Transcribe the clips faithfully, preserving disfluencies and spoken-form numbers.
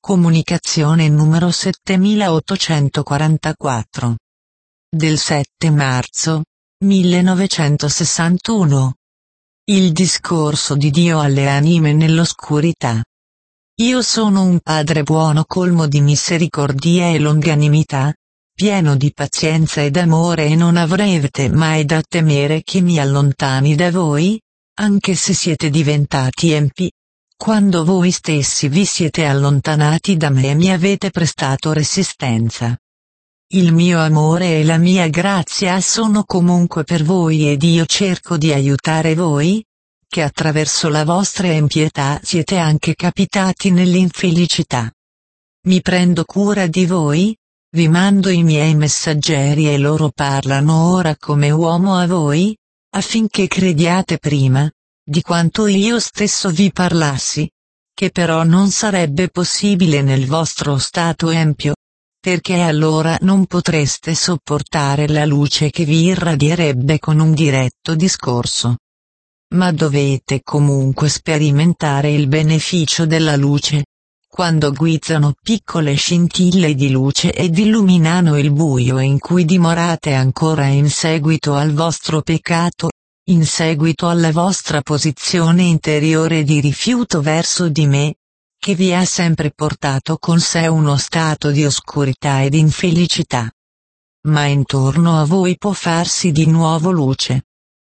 Comunicazione numero settemilaottocentoquarantaquattro. Del sette marzo, millenovecentosessantuno. Il discorso di Dio alle anime nell'oscurità. Io sono un Padre buono colmo di misericordia e longanimità, pieno di pazienza ed amore e non avrete mai da temere che mi allontani da voi, anche se siete diventati empi. Quando voi stessi vi siete allontanati da me e mi avete prestato resistenza. Il mio amore e la mia grazia sono comunque per voi ed io cerco di aiutare voi, che attraverso la vostra impietà siete anche capitati nell'infelicità. Mi prendo cura di voi, vi mando i miei messaggeri e loro parlano ora come uomo a voi, affinché crediate prima di quanto io stesso vi parlassi, che però non sarebbe possibile nel vostro stato empio, perché allora non potreste sopportare la luce che vi irradierebbe con un diretto discorso. Ma dovete comunque sperimentare il beneficio della luce, quando guizzano piccole scintille di luce ed illuminano il buio in cui dimorate ancora in seguito al vostro peccato, in seguito alla vostra posizione interiore di rifiuto verso di me, che vi ha sempre portato con sé uno stato di oscurità ed infelicità. Ma intorno a voi può farsi di nuovo luce.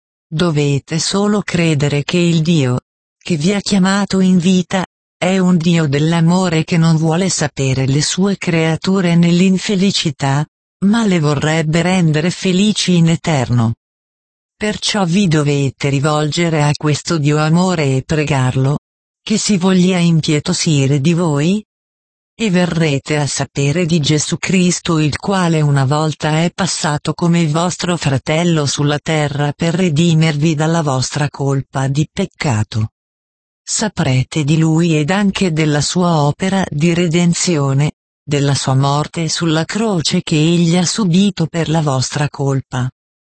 Dovete solo credere che il Dio, che vi ha chiamato in vita, è un Dio dell'amore che non vuole sapere le sue creature nell'infelicità, ma le vorrebbe rendere felici in eterno. Perciò vi dovete rivolgere a questo Dio amore e pregarlo, che si voglia impietosire di voi, e verrete a sapere di Gesù Cristo, il quale una volta è passato come vostro fratello sulla terra per redimervi dalla vostra colpa di peccato. Saprete di Lui ed anche della sua opera di redenzione, della sua morte sulla croce che Egli ha subito per la vostra colpa.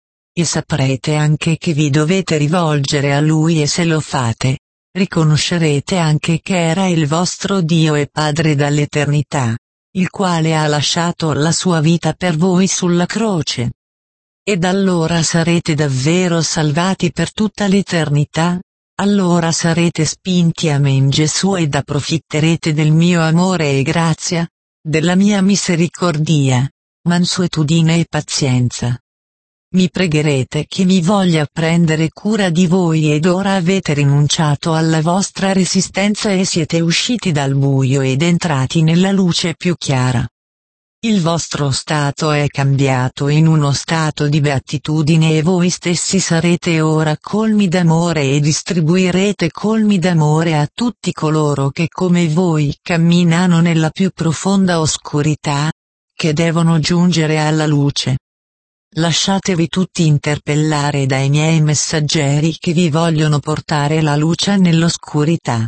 E saprete anche che vi dovete rivolgere a Lui e se lo fate, riconoscerete anche che era il vostro Dio e Padre dall'eternità, il quale ha lasciato la sua vita per voi sulla croce. Ed allora sarete davvero salvati per tutta l'eternità, allora sarete spinti a me in Gesù ed approfitterete del mio amore e grazia, della mia misericordia, mansuetudine e pazienza. Mi pregherete che mi voglia prendere cura di voi ed ora avete rinunciato alla vostra resistenza e siete usciti dal buio ed entrati nella luce più chiara. Il vostro stato è cambiato in uno stato di beatitudine e voi stessi sarete ora colmi d'amore e distribuirete colmi d'amore a tutti coloro che come voi camminano nella più profonda oscurità, che devono giungere alla luce. Lasciatevi tutti interpellare dai miei messaggeri che vi vogliono portare la luce nell'oscurità.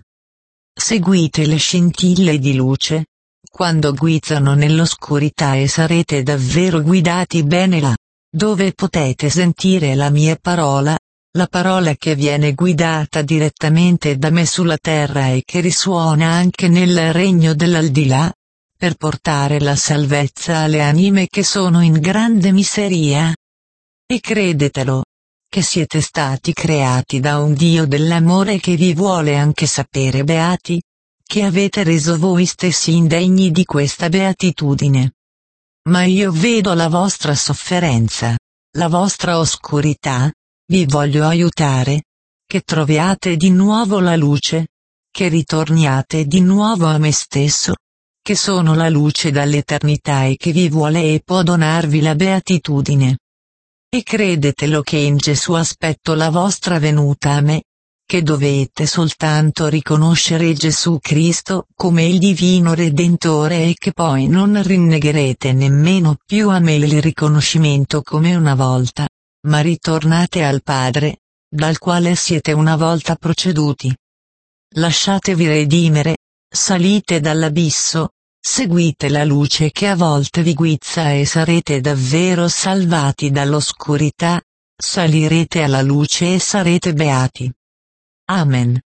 Seguite le scintille di luce, quando guizzano nell'oscurità e sarete davvero guidati bene là, dove potete sentire la mia parola, la parola che viene guidata direttamente da me sulla terra e che risuona anche nel regno dell'aldilà, per portare la salvezza alle anime che sono in grande miseria. E credetelo, che siete stati creati da un Dio dell'amore che vi vuole anche sapere beati, che avete reso voi stessi indegni di questa beatitudine. Ma io vedo la vostra sofferenza, la vostra oscurità, vi voglio aiutare, che troviate di nuovo la luce, che ritorniate di nuovo a me stesso, che sono la luce dall'eternità e che vi vuole e può donarvi la beatitudine. E credetelo che in Gesù aspetto la vostra venuta a me, che dovete soltanto riconoscere Gesù Cristo come il divino Redentore e che poi non rinnegherete nemmeno più a me il riconoscimento come una volta, ma ritornate al Padre, dal quale siete una volta proceduti. Lasciatevi redimere, salite dall'abisso, seguite la luce che a volte vi guizza e sarete davvero salvati dall'oscurità, salirete alla luce e sarete beati. Amen.